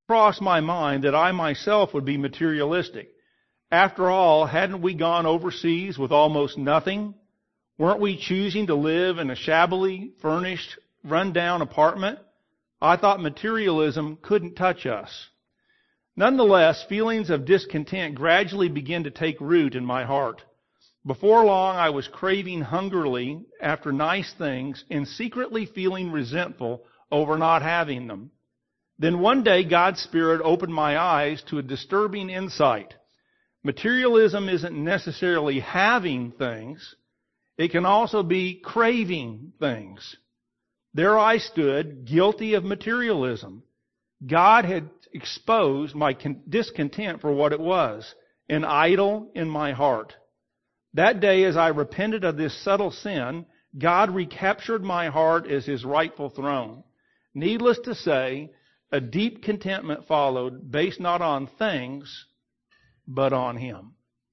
crossed my mind that I myself would be materialistic. After all, hadn't we gone overseas with almost nothing? Weren't we choosing to live in a shabbily furnished, run-down apartment? I thought materialism couldn't touch us. Nonetheless, feelings of discontent gradually began to take root in my heart. Before long, I was craving hungrily after nice things and secretly feeling resentful over not having them. Then one day, God's Spirit opened my eyes to a disturbing insight. Materialism isn't necessarily having things. It can also be craving things. There I stood, guilty of materialism. God had exposed my discontent for what it was, an idol in my heart. That day, as I repented of this subtle sin, God recaptured my heart as His rightful throne. Needless to say, a deep contentment followed, based not on things, but on Him.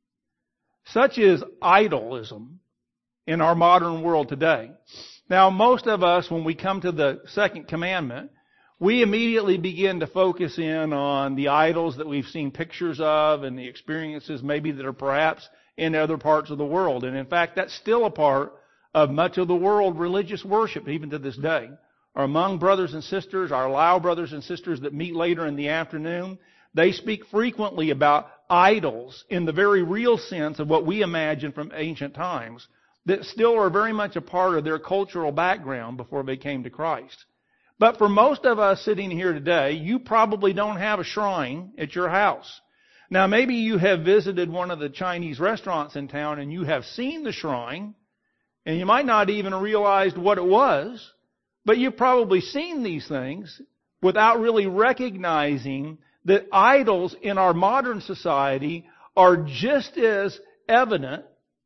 Such is idolism in our modern world today. Now, most of us, when we come to the second commandment, we immediately begin to focus in on the idols that we've seen pictures of and the experiences maybe that are perhaps in other parts of the world. And in fact, that's still a part of much of the world religious worship, even to this day. Or among brothers and sisters, our Lao brothers and sisters that meet later in the afternoon, they speak frequently about idols in the very real sense of what we imagine from ancient times that still are very much a part of their cultural background before they came to Christ. But for most of us sitting here today, you probably don't have a shrine at your house. Now, maybe you have visited one of the Chinese restaurants in town and you have seen the shrine, and you might not even realized what it was, but you've probably seen these things without really recognizing that idols in our modern society are just as evident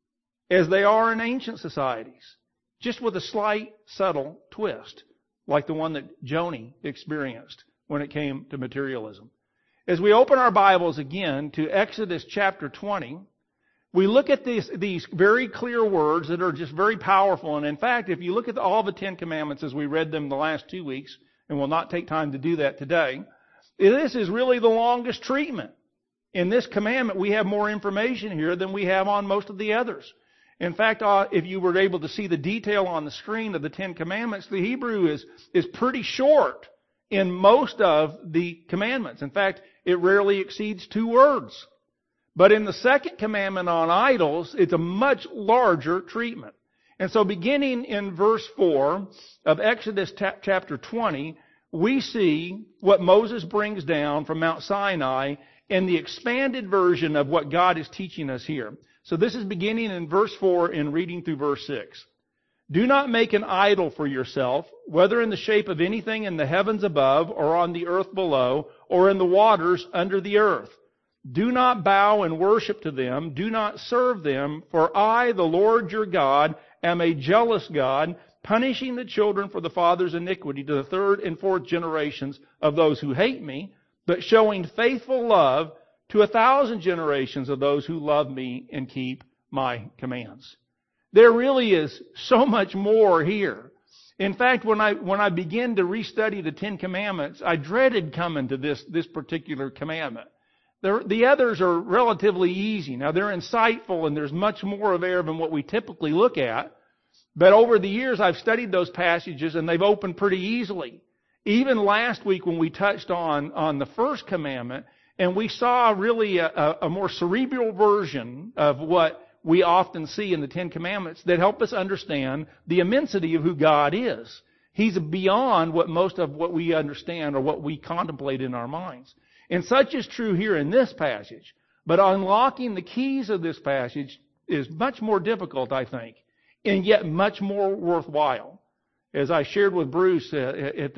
as they are in ancient societies, just with a slight, subtle twist, like the one that Joni experienced when it came to materialism. As we open our Bibles again to Exodus chapter 20, we look at these very clear words that are just very powerful. And in fact, if you look at all the Ten Commandments as we read them the last 2 weeks, and we'll not take time to do that today, this is really the longest treatment. In this commandment, we have more information here than we have on most of the others. In fact, if you were able to see the detail on the screen of the Ten Commandments, the Hebrew is pretty short in most of the commandments. In fact, it rarely exceeds 2 words. But in the second commandment on idols, it's a much larger treatment. And so beginning in verse 4 of Exodus chapter 20, we see what Moses brings down from Mount Sinai in the expanded version of what God is teaching us here. So this is beginning in verse 4 and reading through verse 6. Do not make an idol for yourself, whether in the shape of anything in the heavens above, or on the earth below, or in the waters under the earth. Do not bow and worship to them. Do not serve them. For I, the Lord your God, am a jealous God, punishing the children for the father's iniquity to the 3rd and 4th generations of those who hate me, but showing faithful love to 1,000 generations of those who love me and keep my commands. There really is so much more here. In fact, when I began to restudy the Ten Commandments, I dreaded coming to this particular commandment. The others are relatively easy. Now, they're insightful and there's much more there than what we typically look at. But over the years, I've studied those passages and they've opened pretty easily. Even last week when we touched on the first commandment, and we saw really a more cerebral version of what we often see in the Ten Commandments that help us understand the immensity of who God is. He's beyond most of what we understand or what we contemplate in our minds. And such is true here in this passage. But unlocking the keys of this passage is much more difficult, I think, and yet much more worthwhile. As I shared with Bruce as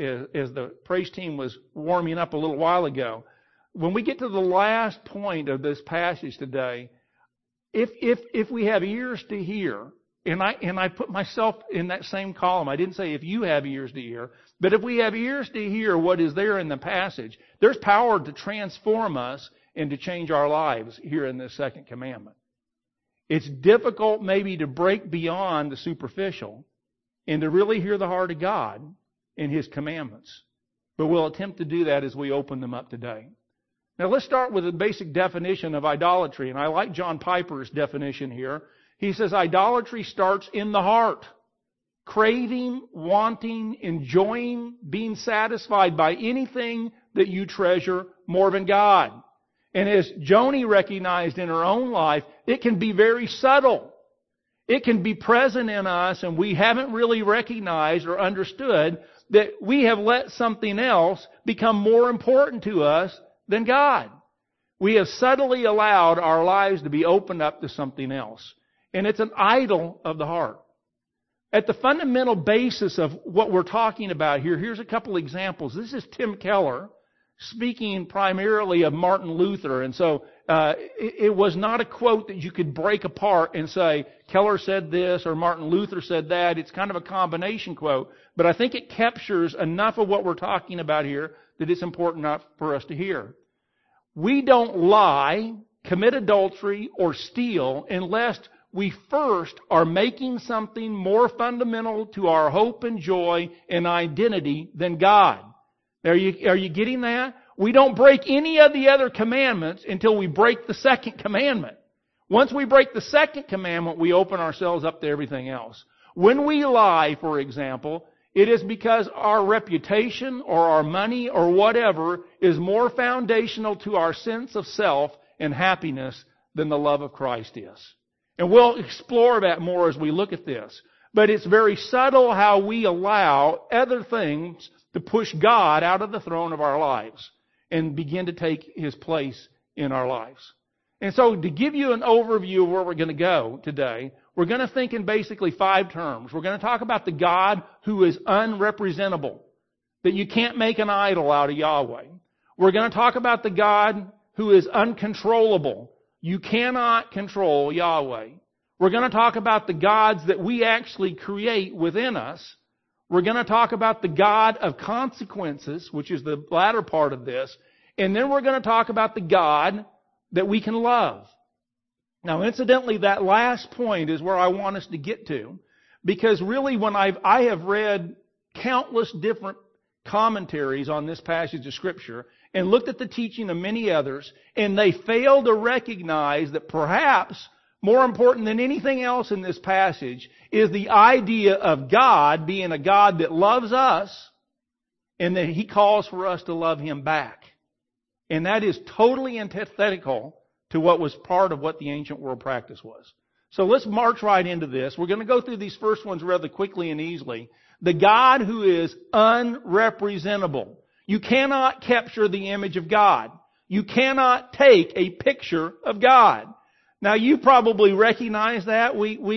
the praise team was warming up a little while ago, when we get to the last point of this passage today, if we have ears to hear, and I put myself in that same column. I didn't say if you have ears to hear, but if we have ears to hear what is there in the passage, there's power to transform us and to change our lives here in this second commandment. It's difficult maybe to break beyond the superficial and to really hear the heart of God in His commandments. But we'll attempt to do that as we open them up today. Now let's start with a basic definition of idolatry. And I like John Piper's definition here. He says idolatry starts in the heart. Craving, wanting, enjoying, being satisfied by anything that you treasure more than God. And as Joni recognized in her own life, it can be very subtle. It can be present in us and we haven't really recognized or understood that we have let something else become more important to us than God. We have subtly allowed our lives to be opened up to something else. And it's an idol of the heart. At the fundamental basis of what we're talking about here, here's a couple examples. This is Tim Keller speaking primarily of Martin Luther. And so it was not a quote that you could break apart and say, Keller said this or Martin Luther said that. It's kind of a combination quote. But I think it captures enough of what we're talking about here that it's important enough for us to hear. We don't lie, commit adultery, or steal unless we first are making something more fundamental to our hope and joy and identity than God. Are you getting that? We don't break any of the other commandments until we break the second commandment. Once we break the second commandment, we open ourselves up to everything else. When we lie, for example, it is because our reputation or our money or whatever is more foundational to our sense of self and happiness than the love of Christ is. And we'll explore that more as we look at this. But it's very subtle how we allow other things to push God out of the throne of our lives and begin to take His place in our lives. And so to give you an overview of where we're going to go today, we're going to think in basically 5 terms. We're going to talk about the God who is unrepresentable, that you can't make an idol out of Yahweh. We're going to talk about the God who is uncontrollable. You cannot control Yahweh. We're going to talk about the gods that we actually create within us. We're going to talk about the God of consequences, which is the latter part of this. And then we're going to talk about the God that we can love. Now, incidentally, that last point is where I want us to get to. Because really, when I have read countless different commentaries on this passage of Scripture and looked at the teaching of many others, and they fail to recognize that perhaps more important than anything else in this passage is the idea of God being a God that loves us and that He calls for us to love Him back. And that is totally antithetical to what was part of what the ancient world practice was. So let's march right into this. We're going to go through these first ones rather quickly and easily. The God who is unrepresentable. You cannot capture the image of God. You cannot take a picture of God. Now, you probably recognize that.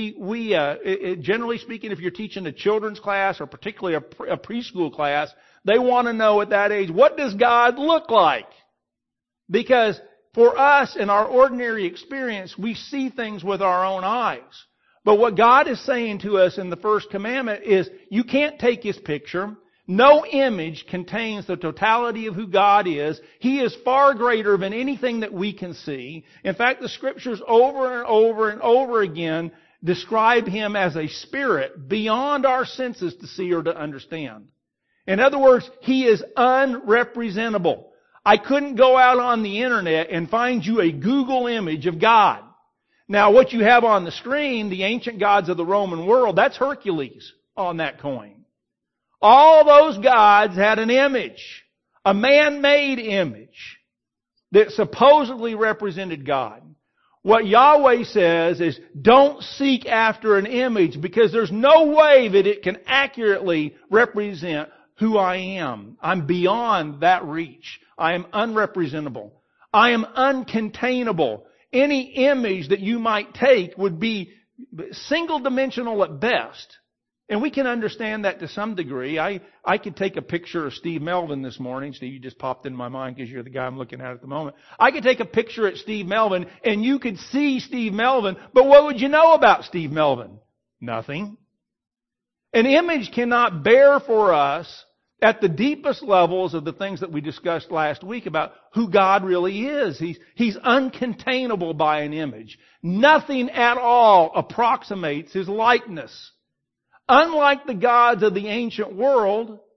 Generally speaking, if you're teaching a children's class or particularly a preschool class, they want to know at that age, what does God look like? Because for us, in our ordinary experience, we see things with our own eyes. But what God is saying to us in the first commandment is, you can't take His picture. No image contains the totality of who God is. He is far greater than anything that we can see. In fact, the Scriptures over and over and over again describe Him as a spirit beyond our senses to see or to understand. In other words, He is unrepresentable. I couldn't go out on the internet and find you a Google image of God. Now, what you have on the screen, the ancient gods of the Roman world, that's Hercules on that coin. All those gods had an image, a man-made image that supposedly represented God. What Yahweh says is, don't seek after an image because there's no way that it can accurately represent who I am. I'm beyond that reach. I am unrepresentable. I am uncontainable. Any image that you might take would be single-dimensional at best. And we can understand that to some degree. I could take a picture of Steve Melvin this morning. Steve, you just popped in my mind because you're the guy I'm looking at the moment. I could take a picture at Steve Melvin and you could see Steve Melvin, but what would you know about Steve Melvin? Nothing. An image cannot bear for us at the deepest levels of the things that we discussed last week about who God really is. He's uncontainable by an image. Nothing at all approximates His likeness. Unlike the gods of the ancient world,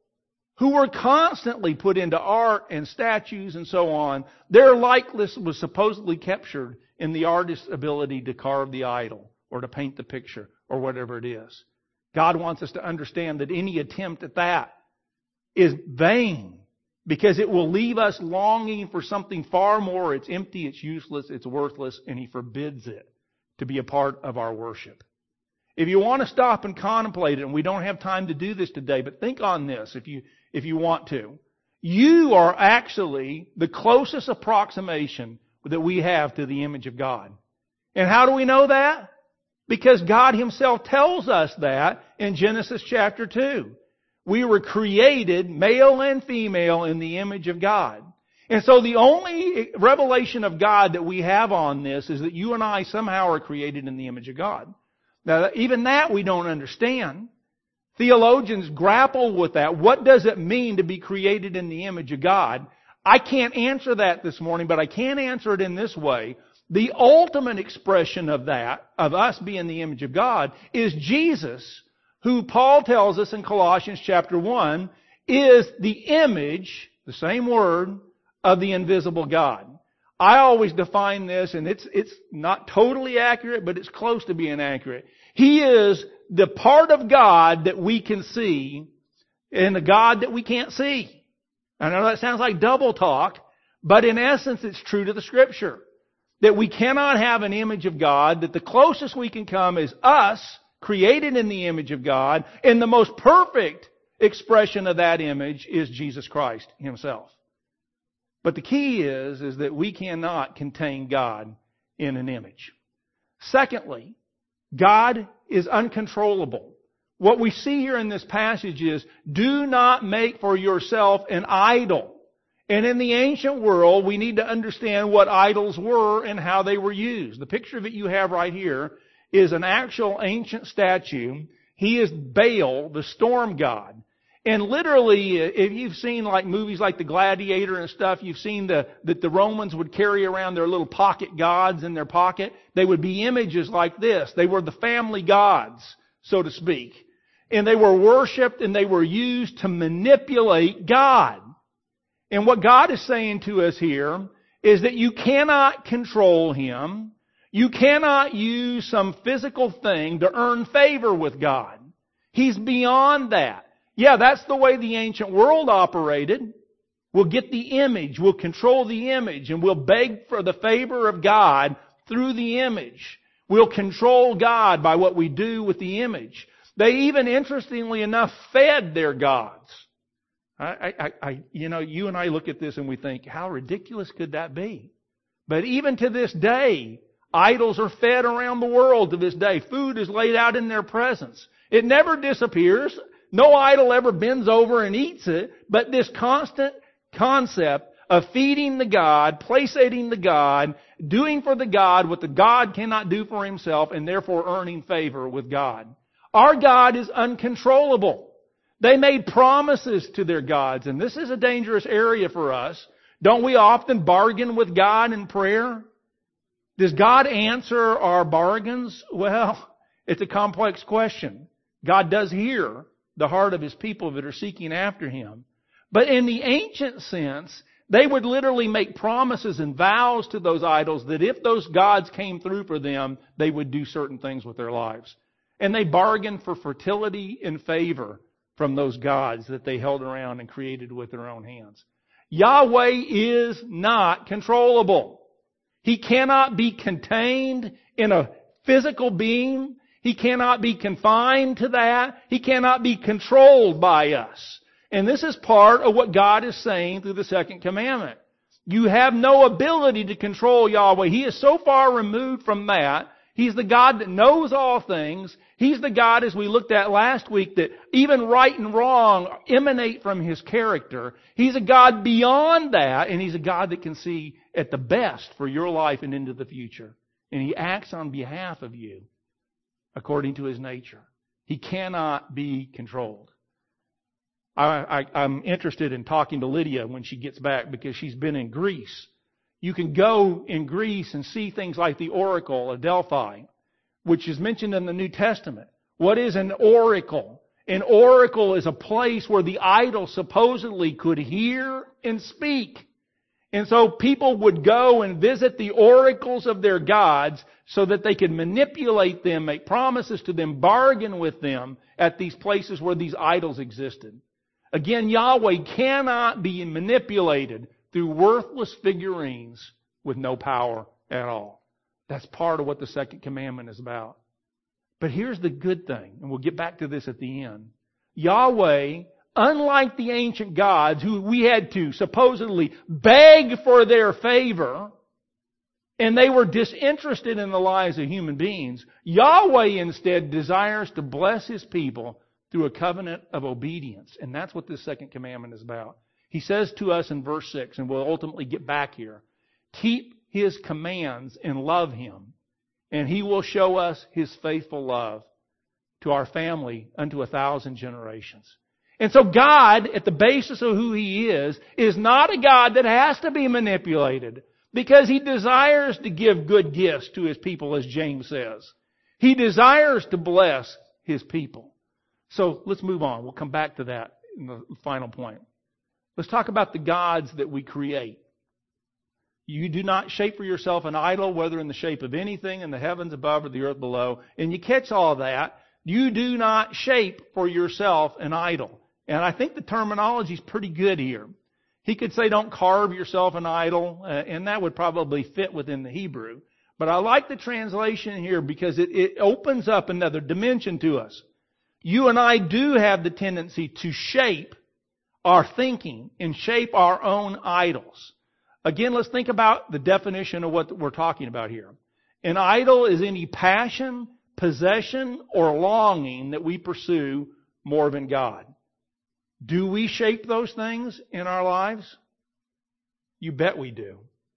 who were constantly put into art and statues and so on. Their likeness was supposedly captured in the artist's ability to carve the idol or to paint the picture or whatever it is. God wants us to understand that any attempt at that is vain, because it will leave us longing for something far more. It's empty, it's useless, it's worthless, and He forbids it to be a part of our worship. If you want to stop and contemplate it, and we don't have time to do this today, but think on this if you want to. You are actually the closest approximation that we have to the image of God. And how do we know that? Because God Himself tells us that in Genesis chapter 2. We were created, male and female, in the image of God. And so the only revelation of God that we have on this is that you and I somehow are created in the image of God. Now, even that we don't understand. Theologians grapple with that. What does it mean to be created in the image of God? I can't answer that this morning, but I can answer it in this way. The ultimate expression of that, of us being the image of God, is Jesus, who Paul tells us in Colossians chapter 1, is the image, the same word, of the invisible God. I always define this, and it's not totally accurate, but it's close to being accurate. He is the part of God that we can see and the God that we can't see. I know that sounds like double talk, but in essence it's true to the Scripture. That we cannot have an image of God, that the closest we can come is us, created in the image of God, and the most perfect expression of that image is Jesus Christ Himself. But the key is that we cannot contain God in an image. Secondly, God is uncontrollable. What we see here in this passage is, do not make for yourself an idol. And in the ancient world, we need to understand what idols were and how they were used. The picture that you have right here is an actual ancient statue. He is Baal, the storm god. And literally, if you've seen like movies like The Gladiator and stuff, you've seen that the Romans would carry around their little pocket gods in their pocket. They would be images like this. They were the family gods, so to speak. And they were worshipped and they were used to manipulate God. And what God is saying to us here is that you cannot control Him. You cannot use some physical thing to earn favor with God. He's beyond that. Yeah, that's the way the ancient world operated. We'll get the image, we'll control the image, and we'll beg for the favor of God through the image. We'll control God by what we do with the image. They even, interestingly enough, fed their gods. You and I look at this and we think, how ridiculous could that be? But even to this day, idols are fed around the world to this day. Food is laid out in their presence. It never disappears. No idol ever bends over and eats it. But this constant concept of feeding the God, placating the God, doing for the God what the God cannot do for Himself, and therefore earning favor with God. Our God is uncontrollable. They made promises to their gods, and this is a dangerous area for us. Don't we often bargain with God in prayer? Does God answer our bargains? Well, it's a complex question. God does hear the heart of His people that are seeking after Him. But in the ancient sense, they would literally make promises and vows to those idols that if those gods came through for them, they would do certain things with their lives. And they bargained for fertility and favor from those gods that they held around and created with their own hands. Yahweh is not controllable. He cannot be contained in a physical being. He cannot be confined to that. He cannot be controlled by us. And this is part of what God is saying through the second commandment. You have no ability to control Yahweh. He is so far removed from that. He's the God that knows all things. He's the God, as we looked at last week, that even right and wrong emanate from His character. He's a God beyond that, and He's a God that can see at the best for your life and into the future. And He acts on behalf of you according to His nature. He cannot be controlled. I'm interested in talking to Lydia when she gets back because she's been in Greece. You can go in Greece and see things like the Oracle of Delphi, which is mentioned in the New Testament. What is an oracle? An oracle is a place where the idol supposedly could hear and speak. And so people would go and visit the oracles of their gods so that they could manipulate them, make promises to them, bargain with them at these places where these idols existed. Again, Yahweh cannot be manipulated through worthless figurines with no power at all. That's part of what the second commandment is about. But here's the good thing, and we'll get back to this at the end. Yahweh, unlike the ancient gods who we had to supposedly beg for their favor, and they were disinterested in the lives of human beings, Yahweh instead desires to bless His people through a covenant of obedience. And that's what this second commandment is about. He says to us in verse 6, and we'll ultimately get back here, keep His commands and love Him, and He will show us His faithful love to our family unto 1,000 generations. And so God, at the basis of who He is not a God that has to be manipulated, because He desires to give good gifts to His people, as James says. He desires to bless His people. So let's move on. We'll come back to that in the final point. Let's talk about the gods that we create. You do not shape for yourself an idol, whether in the shape of anything in the heavens above or the earth below. And you catch all that. You do not shape for yourself an idol. And I think the terminology is pretty good here. He could say don't carve yourself an idol, and that would probably fit within the Hebrew. But I like the translation here because it opens up another dimension to us. You and I do have the tendency to shape our thinking and shape our own idols. Again, let's think about the definition of what we're talking about here. An idol is any passion, possession, or longing that we pursue more than God. Do we shape those things in our lives? You bet we do.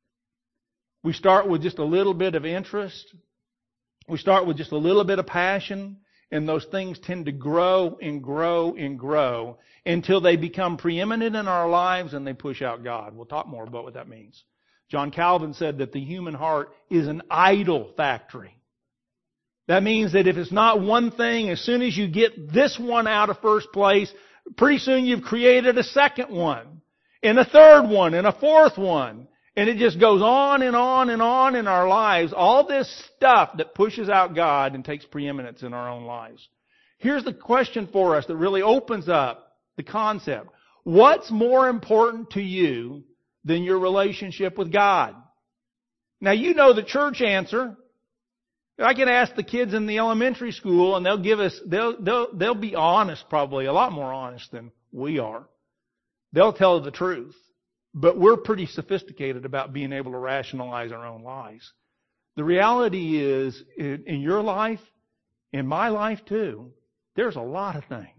We start with just a little bit of interest. We start with just a little bit of passion, and those things tend to grow and grow and grow until they become preeminent in our lives and they push out God. We'll talk more about what that means. John Calvin said that the human heart is an idol factory. That means that if it's not one thing, as soon as you get this one out of first place, pretty soon you've created a second one, and a third one, and a fourth one. And it just goes on and on and on in our lives. All this stuff that pushes out God and takes preeminence in our own lives. Here's the question for us that really opens up the concept. What's more important to you than your relationship with God? Now you know the church answer. I can ask the kids in the elementary school and they'll give us, they'll be honest probably, a lot more honest than we are. They'll tell the truth. But we're pretty sophisticated about being able to rationalize our own lives. The reality is, in your life, in my life too, there's a lot of things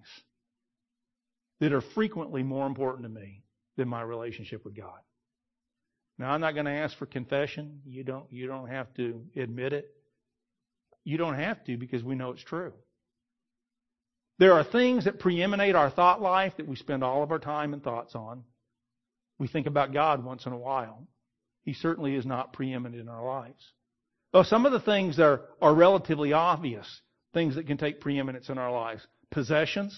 that are frequently more important to me than my relationship with God. Now, I'm not going to ask for confession. You don't have to admit it. You don't have to because we know it's true. There are things that preeminate our thought life that we spend all of our time and thoughts on. We think about God once in a while. He certainly is not preeminent in our lives. Though some of the things are relatively obvious, things that can take preeminence in our lives. Possessions.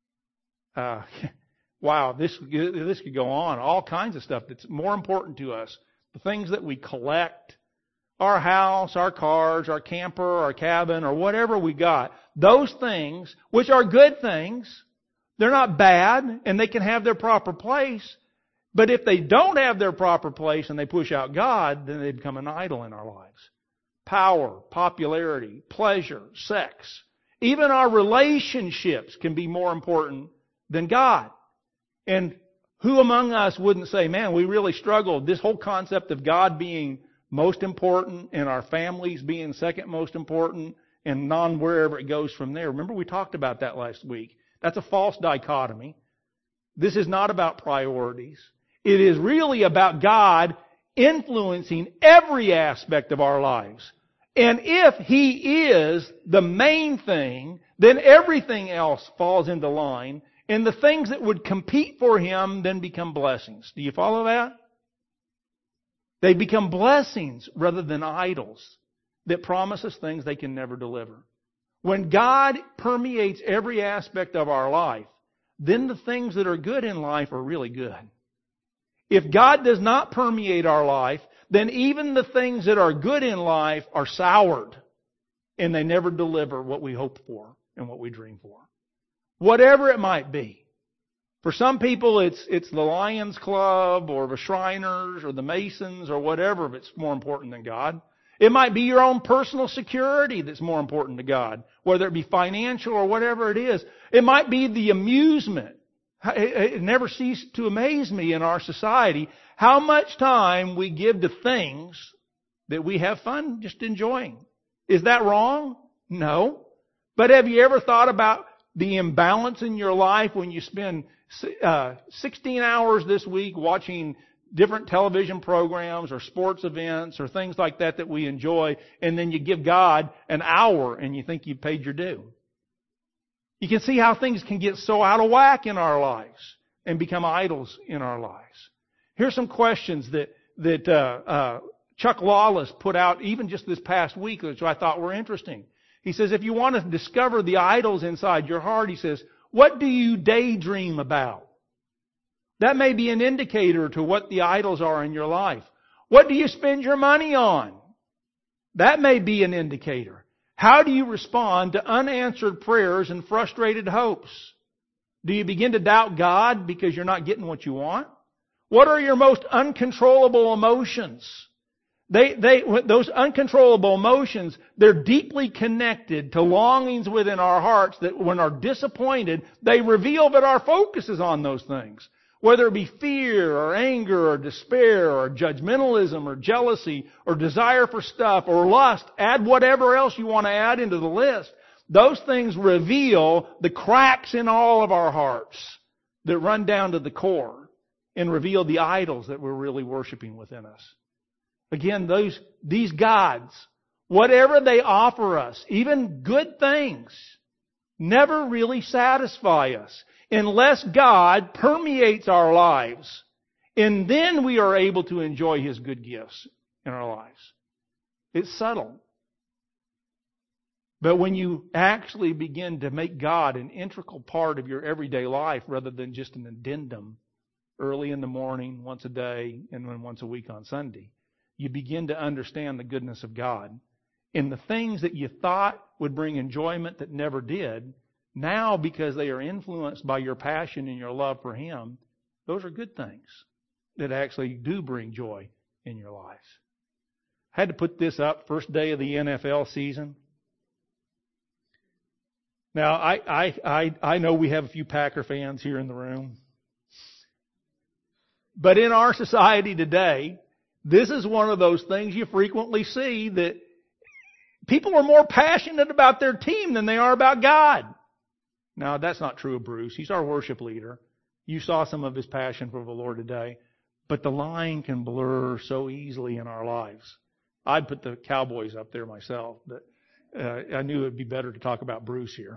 Wow, this could go on. All kinds of stuff that's more important to us. The things that we collect. Our house, our cars, our camper, our cabin, or whatever we got. Those things, which are good things, they're not bad, and they can have their proper place. But if they don't have their proper place and they push out God, then they become an idol in our lives. Power, popularity, pleasure, sex. Even our relationships can be more important than God. And who among us wouldn't say, man, we really struggled. This whole concept of God being most important and our families being second most important and wherever it goes from there. Remember we talked about that last week. That's a false dichotomy. This is not about priorities. It is really about God influencing every aspect of our lives. And if He is the main thing, then everything else falls into line, and the things that would compete for Him then become blessings. Do you follow that? They become blessings rather than idols that promise us things they can never deliver. When God permeates every aspect of our life, then the things that are good in life are really good. If God does not permeate our life, then even the things that are good in life are soured, and they never deliver what we hope for and what we dream for. Whatever it might be. For some people, it's the Lions Club or the Shriners or the Masons or whatever that's more important than God. It might be your own personal security that's more important to God, whether it be financial or whatever it is. It might be the amusement. It never ceases to amaze me in our society how much time we give to things that we have fun just enjoying. Is that wrong? No. But have you ever thought about the imbalance in your life when you spend 16 hours this week watching different television programs or sports events or things like that we enjoy, and then you give God an hour and you think you've paid your due? You can see how things can get so out of whack in our lives and become idols in our lives. Here's some questions that Chuck Lawless put out even just this past week, which I thought were interesting. He says, if you want to discover the idols inside your heart, he says, what do you daydream about? That may be an indicator to what the idols are in your life. What do you spend your money on? That may be an indicator. How do you respond to unanswered prayers and frustrated hopes? Do you begin to doubt God because you're not getting what you want? What are your most uncontrollable emotions? Those uncontrollable emotions, they're deeply connected to longings within our hearts that when are disappointed, they reveal that our focus is on those things. Whether it be fear or anger or despair or judgmentalism or jealousy or desire for stuff or lust, add whatever else you want to add into the list. Those things reveal the cracks in all of our hearts that run down to the core and reveal the idols that we're really worshiping within us. Again, these gods, whatever they offer us, even good things, never really satisfy us unless God permeates our lives, and then we are able to enjoy His good gifts in our lives. It's subtle. But when you actually begin to make God an integral part of your everyday life rather than just an addendum, early in the morning, once a day, and then once a week on Sunday, you begin to understand the goodness of God. And the things that you thought would bring enjoyment that never did, now, because they are influenced by your passion and your love for Him, those are good things that actually do bring joy in your lives. I had to put this up first day of the NFL season. Now, I know we have a few Packer fans here in the room. But in our society today, this is one of those things you frequently see that people are more passionate about their team than they are about God. Now, that's not true of Bruce. He's our worship leader. You saw some of his passion for the Lord today. But the line can blur so easily in our lives. I'd put the Cowboys up there myself, but I knew it would be better to talk about Bruce here.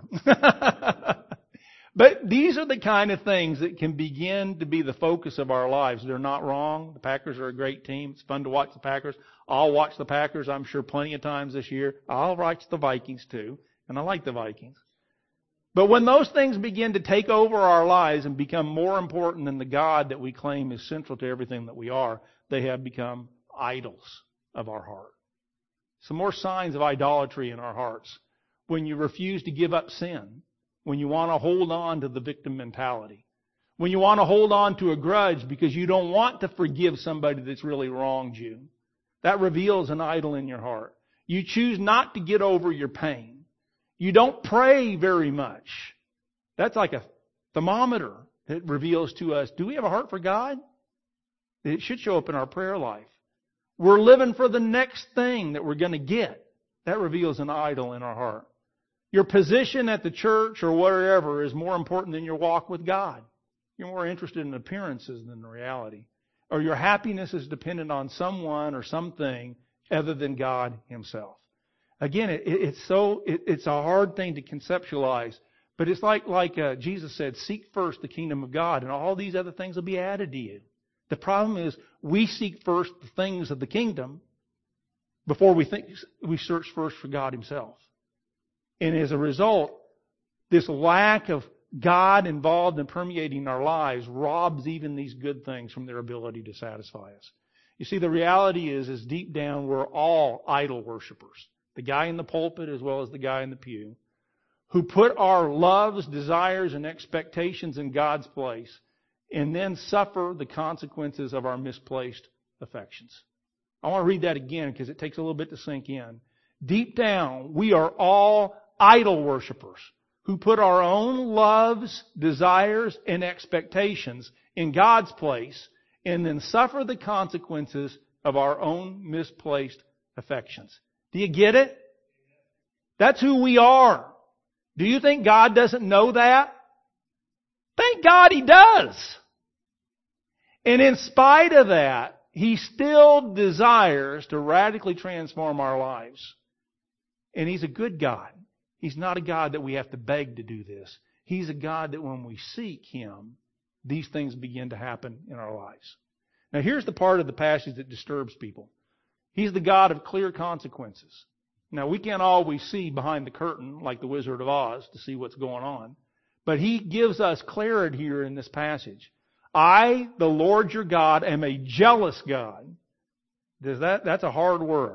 But these are the kind of things that can begin to be the focus of our lives. They're not wrong. The Packers are a great team. It's fun to watch the Packers. I'll watch the Packers, I'm sure, plenty of times this year. I'll watch the Vikings too, and I like the Vikings. But when those things begin to take over our lives and become more important than the God that we claim is central to everything that we are, they have become idols of our heart. Some more signs of idolatry in our hearts. When you refuse to give up sin. When you want to hold on to the victim mentality. When you want to hold on to a grudge because you don't want to forgive somebody that's really wronged you. That reveals an idol in your heart. You choose not to get over your pain. You don't pray very much. That's like a thermometer that reveals to us, do we have a heart for God? It should show up in our prayer life. We're living for the next thing that we're going to get. That reveals an idol in our heart. Your position at the church or wherever is more important than your walk with God. You're more interested in appearances than the reality. Or your happiness is dependent on someone or something other than God Himself. Again, it's a hard thing to conceptualize, but it's like Jesus said, seek first the kingdom of God, and all these other things will be added to you. The problem is we seek first the things of the kingdom before we search first for God Himself. And as a result, this lack of God involved in permeating our lives robs even these good things from their ability to satisfy us. You see, the reality is deep down we're all idol worshipers. The guy in the pulpit as well as the guy in the pew, who put our loves, desires, and expectations in God's place and then suffer the consequences of our misplaced affections. I want to read that again because it takes a little bit to sink in. Deep down, we are all idol worshipers who put our own loves, desires, and expectations in God's place and then suffer the consequences of our own misplaced affections. Do you get it? That's who we are. Do you think God doesn't know that? Thank God He does. And in spite of that, He still desires to radically transform our lives. And He's a good God. He's not a God that we have to beg to do this. He's a God that when we seek Him, these things begin to happen in our lives. Now here's the part of the passage that disturbs people. He's the God of clear consequences. Now we can't always see behind the curtain like the Wizard of Oz to see what's going on. But He gives us clarity here in this passage. I, the Lord your God, am a jealous God. That's a hard word.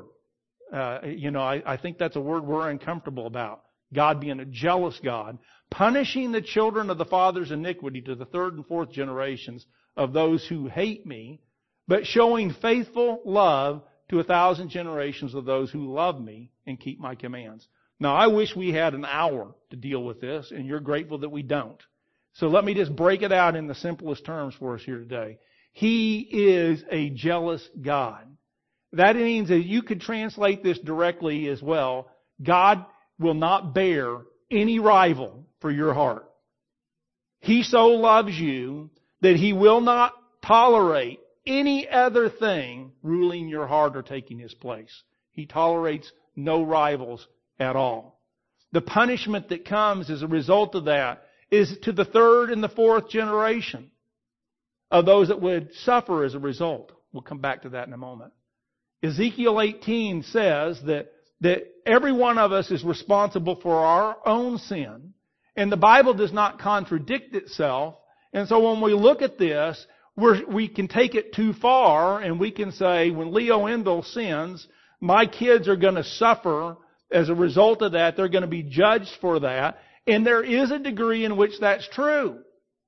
I think that's a word we're uncomfortable about. God being a jealous God, punishing the children of the father's iniquity to the third and fourth generations of those who hate me, but showing faithful love to 1,000 generations of those who love me and keep my commands. Now, I wish we had an hour to deal with this, and you're grateful that we don't. So let me just break it out in the simplest terms for us here today. He is a jealous God. That means that you could translate this directly as well. God will not bear any rival for your heart. He so loves you that He will not tolerate any other thing ruling your heart or taking His place. He tolerates no rivals at all. The punishment that comes as a result of that is to the third and the fourth generation of those that would suffer as a result. We'll come back to that in a moment. Ezekiel 18 says that every one of us is responsible for our own sin. And the Bible does not contradict itself. And so when we look at this, we can take it too far and we can say, when Leo Endel sins, my kids are going to suffer as a result of that. They're going to be judged for that. And there is a degree in which that's true.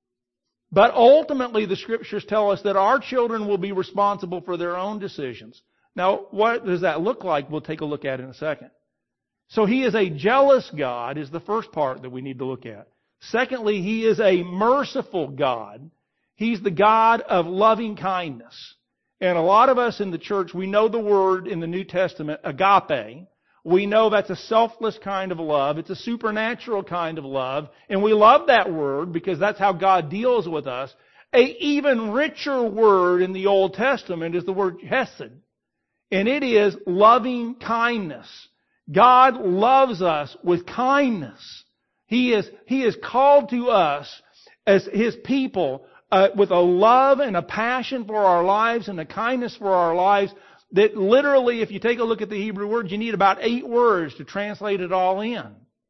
But ultimately, the Scriptures tell us that our children will be responsible for their own decisions. Now, what does that look like? We'll take a look at in a second. So He is a jealous God is the first part that we need to look at. Secondly, He is a merciful God. He's the God of loving kindness. And a lot of us in the church, we know the word in the New Testament, agape. We know that's a selfless kind of love. It's a supernatural kind of love. And we love that word because that's how God deals with us. An even richer word in the Old Testament is the word hesed. And it is loving kindness. God loves us with kindness. He is called to us as His people with a love and a passion for our lives and a kindness for our lives that literally, if you take a look at the Hebrew word, you need about 8 words to translate it all in.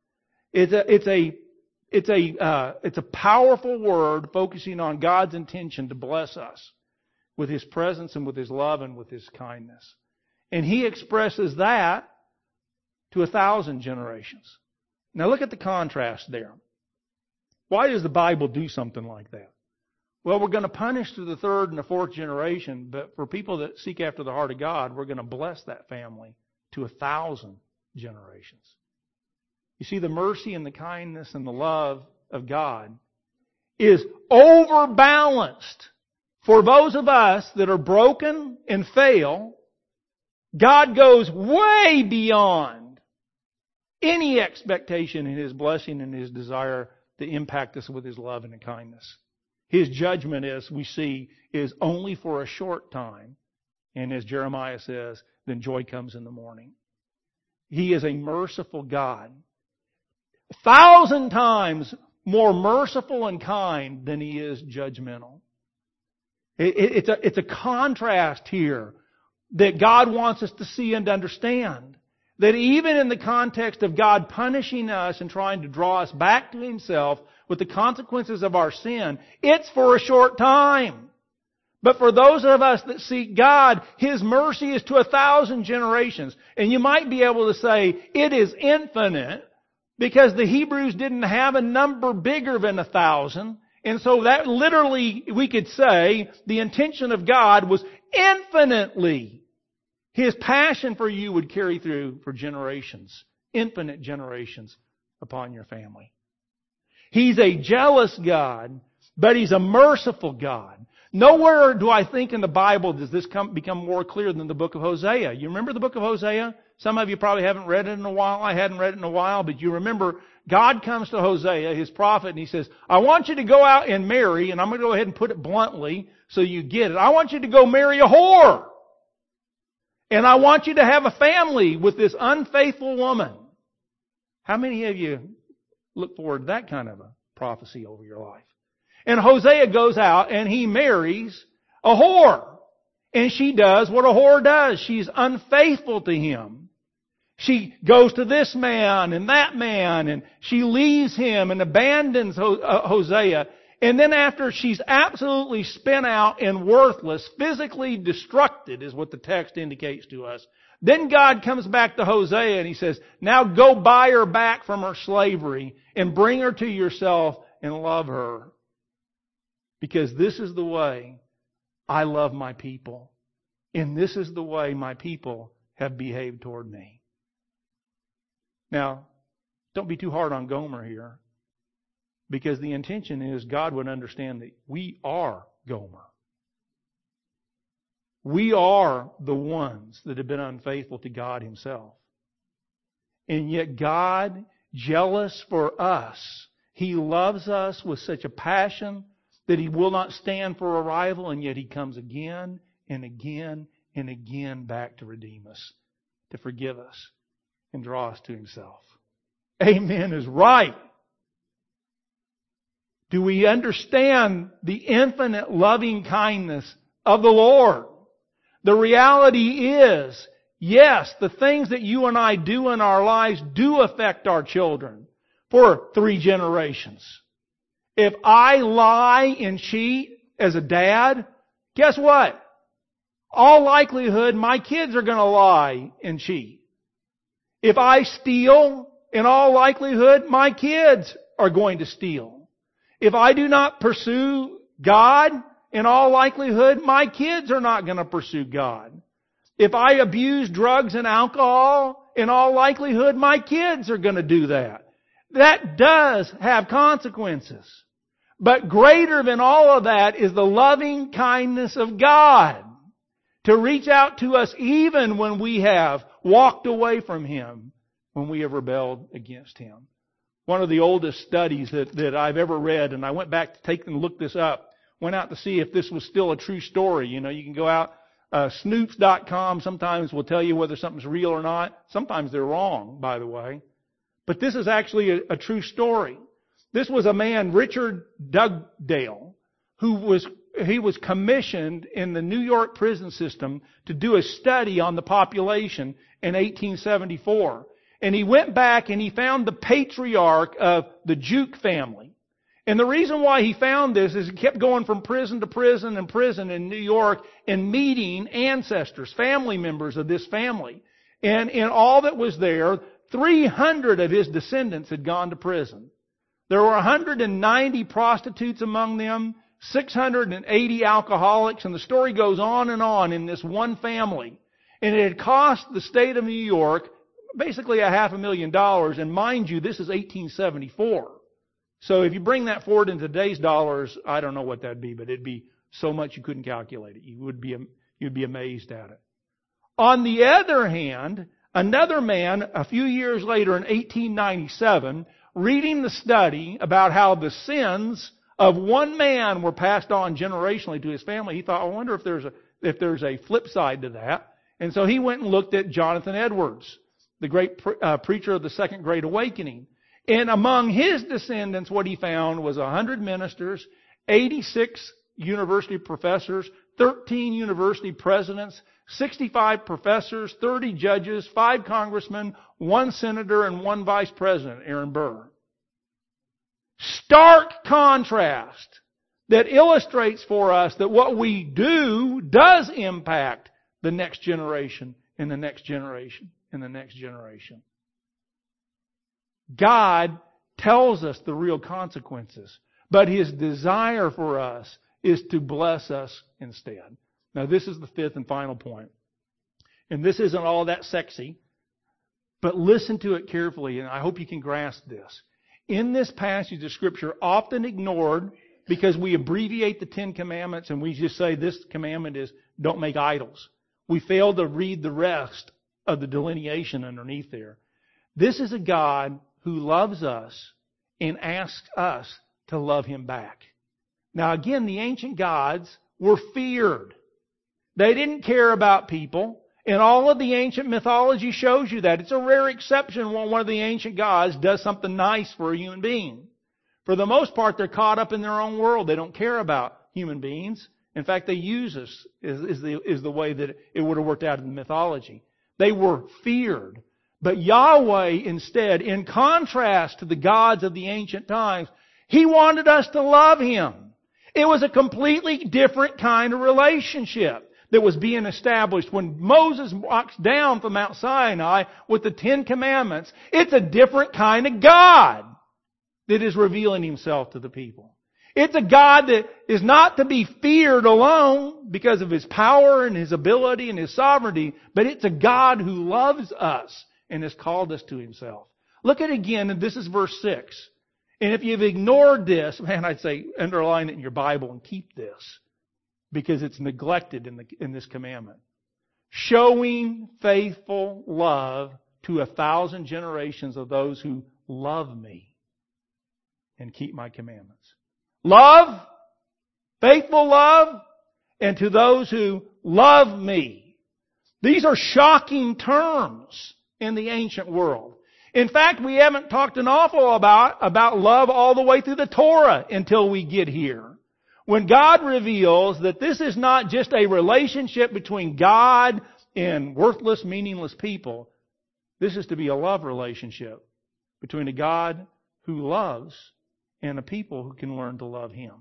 It's a powerful word focusing on God's intention to bless us with His presence and with His love and with His kindness. And He expresses that to 1,000 generations. Now look at the contrast there. Why does the Bible do something like that? Well, we're going to punish to the third and the fourth generation, but for people that seek after the heart of God, we're going to bless that family to 1,000 generations. You see, the mercy and the kindness and the love of God is overbalanced for those of us that are broken and fail. God goes way beyond any expectation in His blessing and His desire to impact us with His love and kindness. His judgment, as we see, is only for a short time. And as Jeremiah says, then joy comes in the morning. He is a merciful God. 1,000 times more merciful and kind than He is judgmental. It's a contrast here that God wants us to see and to understand. that even in the context of God punishing us and trying to draw us back to Himself with the consequences of our sin, it's for a short time. But for those of us that seek God, His mercy is to 1,000 generations. And you might be able to say, it is infinite, because the Hebrews didn't have a number bigger than 1,000. And so that literally, we could say, the intention of God was infinitely. His passion for you would carry through for generations, infinite generations upon your family. He's a jealous God, but He's a merciful God. Nowhere do I think in the Bible does this become more clear than the book of Hosea. You remember the book of Hosea? Some of you probably haven't read it in a while. I hadn't read it in a while, but you remember God comes to Hosea, his prophet, and He says, I want you to go out and marry, and I'm going to go ahead and put it bluntly so you get it. I want you to go marry a whore. And I want you to have a family with this unfaithful woman. How many of you look forward to that kind of a prophecy over your life? And Hosea goes out and he marries a whore. And she does what a whore does. She's unfaithful to him. She goes to this man and that man, and she leaves him and abandons Hosea. And then after she's absolutely spent out and worthless, physically destructed is what the text indicates to us, then God comes back to Hosea and He says, now go buy her back from her slavery and bring her to yourself and love her. Because this is the way I love my people. And this is the way my people have behaved toward me. Now, don't be too hard on Gomer here. Because the intention is God would understand that we are Gomer. We are the ones that have been unfaithful to God Himself. And yet God, jealous for us, He loves us with such a passion that He will not stand for a rival, and yet He comes again and again and again back to redeem us, to forgive us, and draw us to Himself. Amen is right. Do we understand the infinite loving kindness of the Lord? The reality is, yes, the things that you and I do in our lives do affect our children for 3 generations. If I lie and cheat as a dad, guess what? All likelihood, my kids are going to lie and cheat. If I steal, in all likelihood, my kids are going to steal. If I do not pursue God, in all likelihood, my kids are not going to pursue God. If I abuse drugs and alcohol, in all likelihood, my kids are going to do that. That does have consequences. But greater than all of that is the loving kindness of God to reach out to us even when we have walked away from Him, when we have rebelled against Him. One of the oldest studies that I've ever read, and I went back to take and look this up, went out to see if this was still a true story. You know, you can go out, Snoops.com sometimes will tell you whether something's real or not. Sometimes they're wrong, by the way. But this is actually a true story. This was a man, Richard Dugdale, who was commissioned in the New York prison system to do a study on the population in 1874. And he went back and he found the patriarch of the Juke family. And the reason why he found this is he kept going from prison to prison and prison in New York and meeting ancestors, family members of this family. And in all that was there, 300 of his descendants had gone to prison. There were 190 prostitutes among them, 680 alcoholics, and the story goes on in this one family. And it had cost the state of New York basically $500,000, and mind you, this is 1874. So if you bring that forward in today's dollars, I don't know what that'd be, but it'd be so much you couldn't calculate it. You'd be amazed at it. On the other hand, another man, a few years later in 1897, reading the study about how the sins of one man were passed on generationally to his family, he thought, I wonder if there's a flip side to that. And so he went and looked at Jonathan Edwards, the great preacher of the Second Great Awakening. And among his descendants, what he found was 100 ministers, 86 university professors, 13 university presidents, 65 professors, 30 judges, 5 congressmen, 1 senator, and 1 vice president, Aaron Burr. Stark contrast that illustrates for us that what we do does impact the next generation and the next generation and the next generation. God tells us the real consequences, but His desire for us is to bless us instead. Now, this is the 5th and final point. And this isn't all that sexy, but listen to it carefully, and I hope you can grasp this. In this passage of Scripture, often ignored because we abbreviate the 10 Commandments and we just say this commandment is don't make idols. We fail to read the rest of the delineation underneath there. This is a God who loves us and asks us to love Him back. Now again, the ancient gods were feared. They didn't care about people. And all of the ancient mythology shows you that. It's a rare exception when one of the ancient gods does something nice for a human being. For the most part, they're caught up in their own world. They don't care about human beings. In fact, they use us is the way that it would have worked out in the mythology. They were feared. But Yahweh instead, in contrast to the gods of the ancient times, He wanted us to love Him. It was a completely different kind of relationship that was being established. When Moses walks down from Mount Sinai with the 10 Commandments, it's a different kind of God that is revealing Himself to the people. It's a God that is not to be feared alone because of His power and His ability and His sovereignty, but it's a God who loves us and has called us to Himself. Look at it again, and this is verse 6. And if you've ignored this, man, I'd say underline it in your Bible and keep this, because it's neglected in this commandment. Showing faithful love to 1,000 generations of those who love Me and keep My commandments. Love, faithful love, and to those who love Me. These are shocking terms in the ancient world. In fact, we haven't talked an awful about love all the way through the Torah until we get here. When God reveals that this is not just a relationship between God and worthless, meaningless people, this is to be a love relationship between a God who loves and a people who can learn to love Him.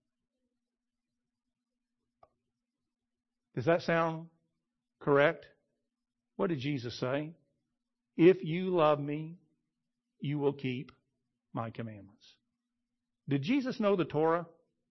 Does that sound correct? What did Jesus say? If you love Me, you will keep My commandments. Did Jesus know the Torah?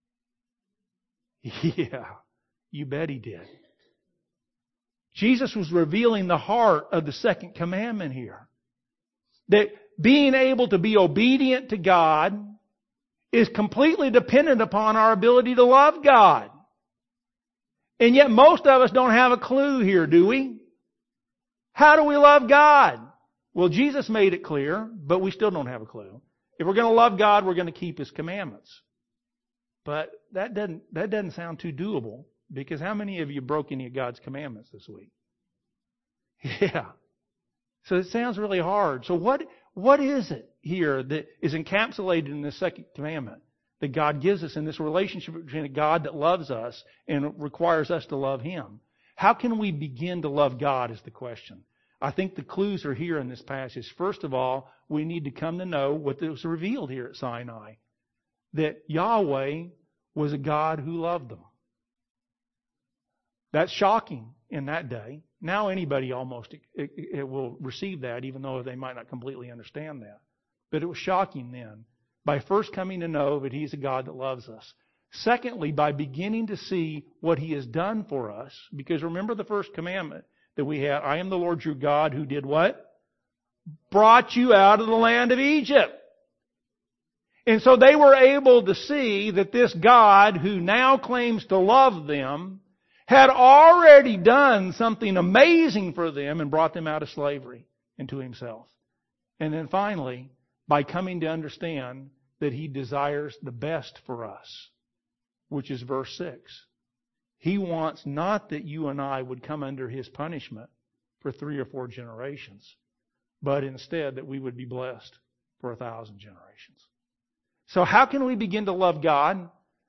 Yeah, you bet He did. Jesus was revealing the heart of the second commandment here. That being able to be obedient to God is completely dependent upon our ability to love God. And yet most of us don't have a clue here, do we? How do we love God? Well, Jesus made it clear, but we still don't have a clue. If we're going to love God, we're going to keep His commandments. But that doesn't sound too doable, because how many of you broke any of God's commandments this week? Yeah. So it sounds really hard. So what is it here that is encapsulated in this second commandment that God gives us in this relationship between a God that loves us and requires us to love Him? How can we begin to love God is the question. I think the clues are here in this passage. First of all, we need to come to know what was revealed here at Sinai. That Yahweh was a God who loved them. That's shocking in that day. Now anybody almost it will receive that, even though they might not completely understand that. But it was shocking then, by first coming to know that He's a God that loves us. Secondly, by beginning to see what He has done for us. Because remember the first commandment that we had, I am the Lord your God who did what? Brought you out of the land of Egypt. And so they were able to see that this God who now claims to love them had already done something amazing for them and brought them out of slavery into Himself. And then finally, by coming to understand that He desires the best for us, which is verse 6. He wants not that you and I would come under His punishment for 3 or 4 generations, but instead that we would be blessed for 1,000 generations. So how can we begin to love God?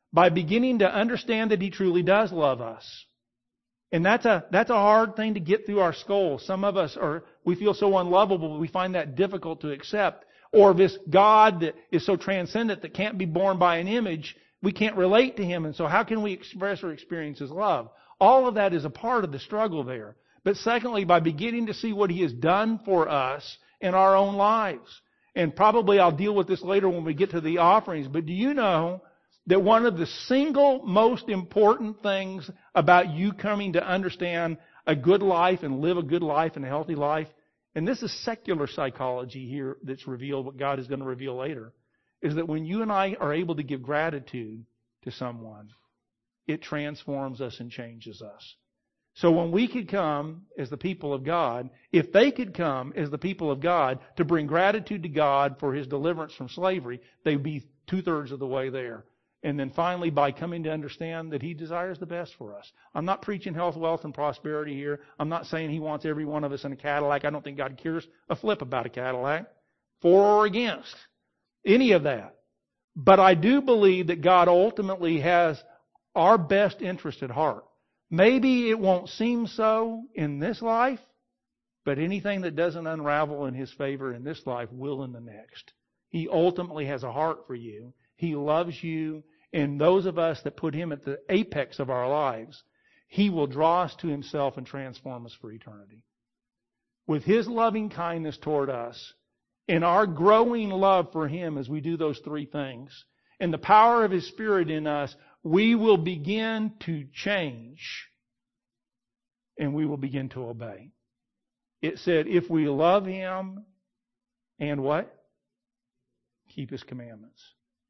by beginning to understand that He truly does love us. And that's a hard thing to get through our skulls. Some of us we feel so unlovable, we find that difficult to accept. Or this God that is so transcendent that can't be born by an image, we can't relate to Him. And so how can we express or experience His love? All of that is a part of the struggle there. But secondly, by beginning to see what He has done for us in our own lives. And probably I'll deal with this later when we get to the offerings. But do you know that one of the single most important things about you coming to understand a good life and live a good life and a healthy life, and this is secular psychology here that's revealed, what God is going to reveal later, is that when you and I are able to give gratitude to someone, it transforms us and changes us. So when we could come as the people of God, if they could come as the people of God to bring gratitude to God for His deliverance from slavery, they'd be 2/3 of the way there. And then finally, by coming to understand that He desires the best for us. I'm not preaching health, wealth, and prosperity here. I'm not saying He wants every one of us in a Cadillac. I don't think God cares a flip about a Cadillac, for or against any of that. But I do believe that God ultimately has our best interest at heart. Maybe it won't seem so in this life, but anything that doesn't unravel in His favor in this life will in the next. He ultimately has a heart for you. He loves you, and those of us that put Him at the apex of our lives, He will draw us to Himself and transform us for eternity. With His loving kindness toward us, and our growing love for Him as we do those three things, and the power of His Spirit in us, we will begin to change, and we will begin to obey. It said, if we love Him, and what? Keep His commandments.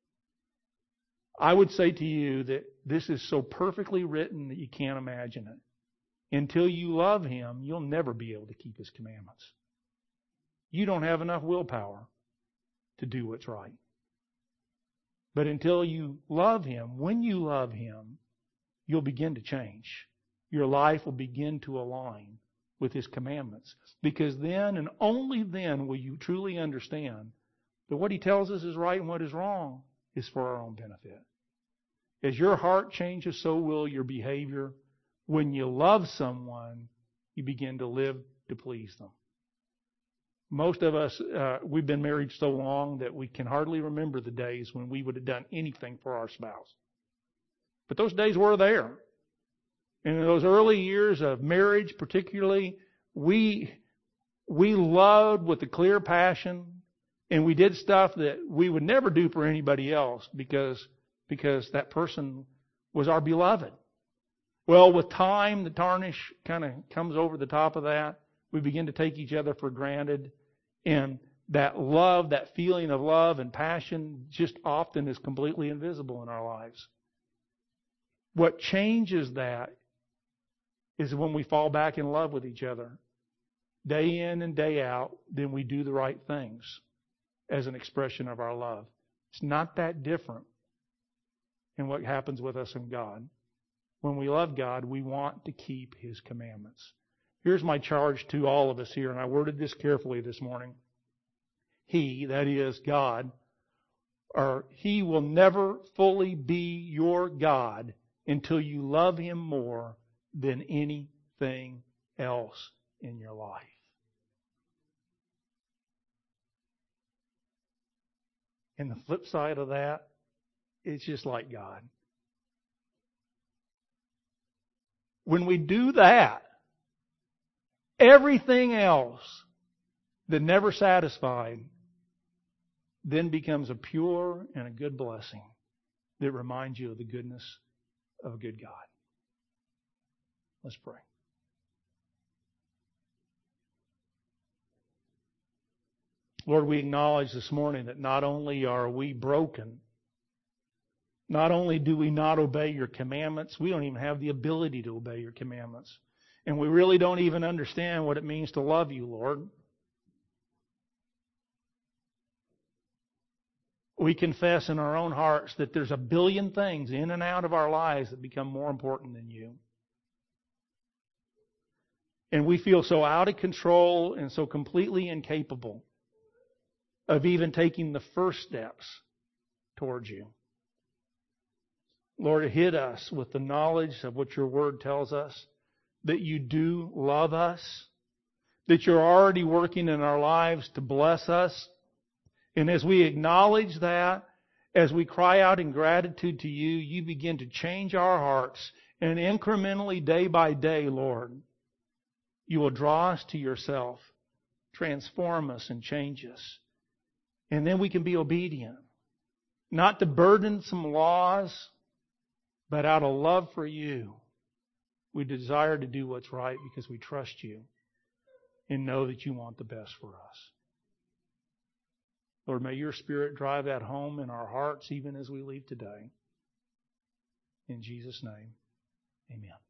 I would say to you that this is so perfectly written that you can't imagine it. Until you love Him, you'll never be able to keep His commandments. You don't have enough willpower to do what's right. But until you love Him, when you love Him, you'll begin to change. Your life will begin to align with His commandments. Because then and only then will you truly understand that what He tells us is right and what is wrong is for our own benefit. As your heart changes, so will your behavior. When you love someone, you begin to live to please them. Most of us, we've been married so long that we can hardly remember the days when we would have done anything for our spouse. But those days were there. And in those early years of marriage particularly, we loved with a clear passion, and we did stuff that we would never do for anybody else because that person was our beloved. Well, with time, the tarnish kind of comes over the top of that. We begin to take each other for granted. And that love, that feeling of love and passion just often is completely invisible in our lives. What changes that is when we fall back in love with each other. Day in and day out, then we do the right things as an expression of our love. It's not that different in what happens with us and God. When we love God, we want to keep His commandments. Here's my charge to all of us here, and I worded this carefully this morning. He, that is God, or He will never fully be your God until you love Him more than anything else in your life. And the flip side of that, it's just like God. When we do that, everything else that never satisfied then becomes a pure and a good blessing that reminds you of the goodness of a good God. Let's pray. Lord, we acknowledge this morning that not only are we broken, not only do we not obey your commandments, we don't even have the ability to obey your commandments. And we really don't even understand what it means to love you, Lord. We confess in our own hearts that there's a billion things in and out of our lives that become more important than you. And we feel so out of control and so completely incapable of even taking the first steps towards you. Lord, hit us with the knowledge of what your word tells us, that you do love us, that you're already working in our lives to bless us. And as we acknowledge that, as we cry out in gratitude to you, you begin to change our hearts. And incrementally, day by day, Lord, you will draw us to yourself, transform us and change us. And then we can be obedient. Not to burdensome laws, but out of love for you, we desire to do what's right because we trust you and know that you want the best for us. Lord, may your Spirit drive that home in our hearts even as we leave today. In Jesus' name, amen.